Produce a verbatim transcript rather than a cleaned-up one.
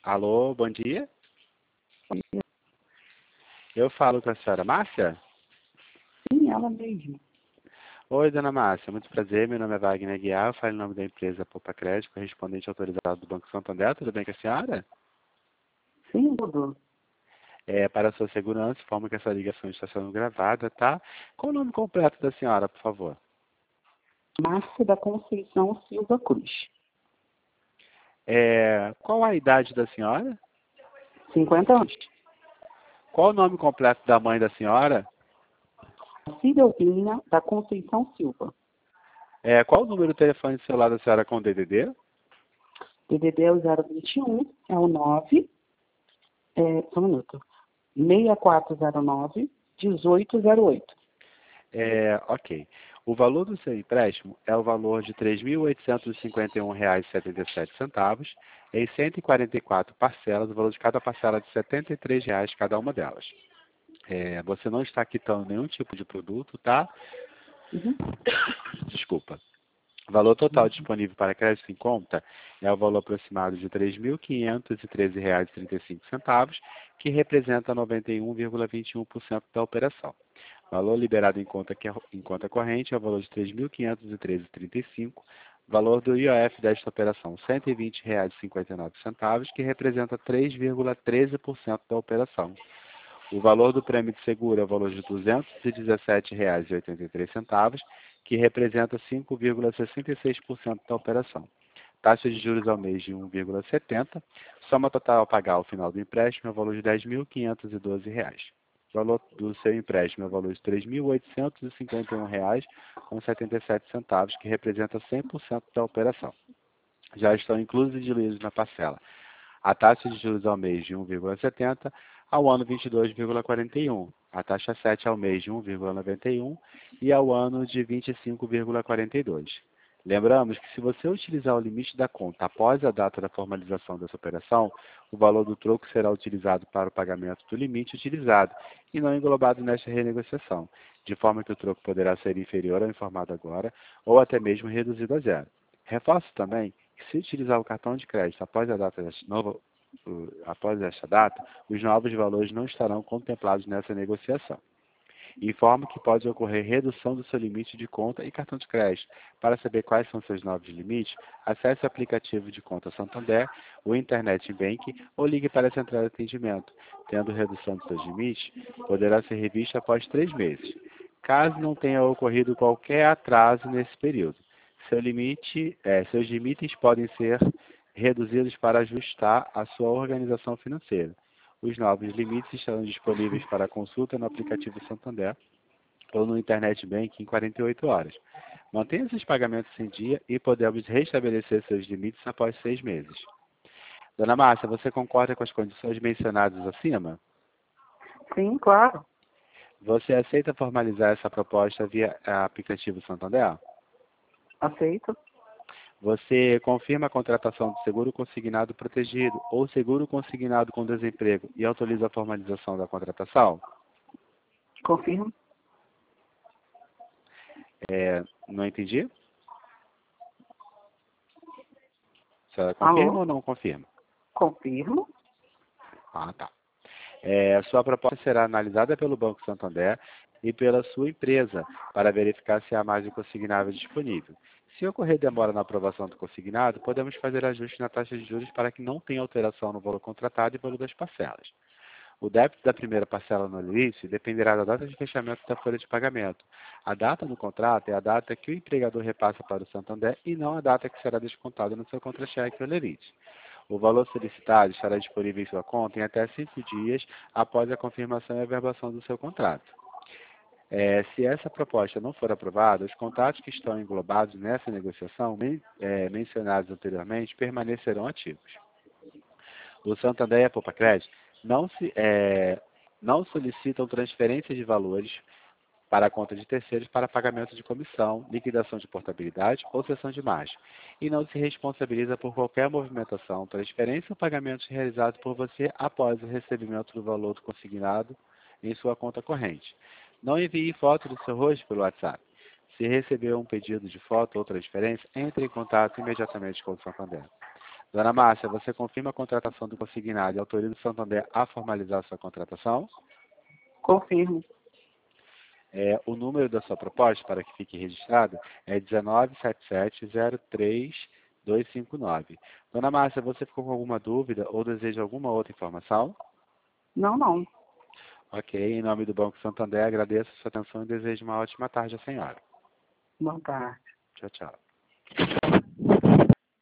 Alô, bom dia. Eu falo com a senhora Márcia? Sim, ela mesma. Oi, dona Márcia, muito prazer. Meu nome é Wagner Guiar, eu falo em nome da empresa Poupa Crédito, correspondente autorizado do Banco Santander. Tudo bem com a senhora? Sim, tudo. É, para a sua segurança, informo que essa ligação está sendo gravada, tá? Qual o nome completo da senhora, por favor? Márcia da Conceição Silva Cruz. É, qual a idade da senhora? cinquenta anos. Qual o nome completo da mãe da senhora? Cidelvina da Conceição Silva. É, qual o número do telefone celular da senhora com D D D? D D D é o zero vinte e um, é o nove, é, só um minuto, seis quatro zero nove, um oito zero oito. É, ok. O valor do seu empréstimo é o valor de três mil oitocentos e cinquenta e um reais e setenta e sete centavos em cento e quarenta e quatro parcelas, o valor de cada parcela é de setenta e três reais cada uma delas. É, você não está quitando nenhum tipo de produto, tá? Uhum. Desculpa. O valor total Uhum. disponível para crédito em conta é o valor aproximado de três mil quinhentos e treze reais e trinta e cinco centavos, que representa noventa e um vírgula vinte e um por cento da operação. O valor liberado em conta, que é- em conta corrente é o valor de três mil quinhentos e treze reais e trinta e cinco centavos. Valor do I O F desta operação, cento e vinte reais e cinquenta e nove centavos, que representa três vírgula treze por cento da operação. O valor do prêmio de seguro é o valor de duzentos e dezessete reais e oitenta e três centavos, que representa cinco vírgula sessenta e seis por cento da operação. Taxa de juros ao mês de um vírgula setenta por cento. Soma total a pagar ao final do empréstimo é o valor de dez mil quinhentos e doze reais. O valor do seu empréstimo é o valor de três mil oitocentos e cinquenta e um reais e setenta e sete centavos, que representa cem por cento da operação. Já estão inclusos e diluídos na parcela a taxa de juros ao mês de um vírgula setenta por cento, ao ano vinte e dois vírgula quarenta e um por cento, a taxa sete ao mês de um vírgula noventa e um por cento e ao ano de vinte e cinco vírgula quarenta e dois por cento. Lembramos que se você utilizar o limite da conta após a data da formalização dessa operação, o valor do troco será utilizado para o pagamento do limite utilizado e não englobado nesta renegociação, de forma que o troco poderá ser inferior ao informado agora ou até mesmo reduzido a zero. Reforço também que se utilizar o cartão de crédito após a data desta nova, uh, após esta data, os novos valores não estarão contemplados nessa negociação. Informo que pode ocorrer redução do seu limite de conta e cartão de crédito. Para saber quais são seus novos limites, acesse o aplicativo de conta Santander, o Internet Bank ou ligue para a central de atendimento. Tendo redução dos seus limites, poderá ser revista após três meses, caso não tenha ocorrido qualquer atraso nesse período. Seu limite, é, seus limites podem ser reduzidos para ajustar a sua organização financeira. Os novos limites estarão disponíveis para consulta no aplicativo Santander ou no Internet Bank em quarenta e oito horas. Mantenha esses pagamentos em dia e podemos restabelecer seus limites após seis meses. Dona Márcia, você concorda com as condições mencionadas acima? Sim, claro. Você aceita formalizar essa proposta via aplicativo Santander? Aceito. Você confirma a contratação do seguro consignado protegido ou seguro consignado com desemprego e autoriza a formalização da contratação? Confirmo. É, não entendi? A senhora confirma Alô? ou não confirma? Confirmo. Ah, tá. É, sua proposta será analisada pelo Banco Santander e pela sua empresa para verificar se há margem consignável disponível. Se ocorrer demora na aprovação do consignado, podemos fazer ajuste na taxa de juros para que não tenha alteração no valor contratado e valor das parcelas. O débito da primeira parcela no limite dependerá da data de fechamento da folha de pagamento. A data no contrato é a data que o empregador repassa para o Santander e não a data que será descontada no seu contra-cheque ou limite. O valor solicitado estará disponível em sua conta em até cinco dias após a confirmação e averbação do seu contrato. É, se essa proposta não for aprovada, os contratos que estão englobados nessa negociação, men é, mencionados anteriormente, permanecerão ativos. O Santander e a Poupa Crédito não, se, é, não solicitam transferência de valores para a conta de terceiros para pagamento de comissão, liquidação de portabilidade ou cessão de margem, e não se responsabiliza por qualquer movimentação, transferência ou pagamento realizado por você após o recebimento do valor consignado em sua conta corrente. Não envie foto do seu rosto pelo WhatsApp. Se receber um pedido de foto ou transferência, entre em contato imediatamente com o Santander. Dona Márcia, você confirma a contratação do consignado e autoriza o Santander a formalizar sua contratação? Confirmo. É, o número da sua proposta, para que fique registrado, é um nove sete sete zero três dois cinco nove. Dona Márcia, você ficou com alguma dúvida ou deseja alguma outra informação? Não, não. Ok, em nome do Banco Santander, agradeço a sua atenção e desejo uma ótima tarde à senhora. Boa tarde. Tchau, tchau.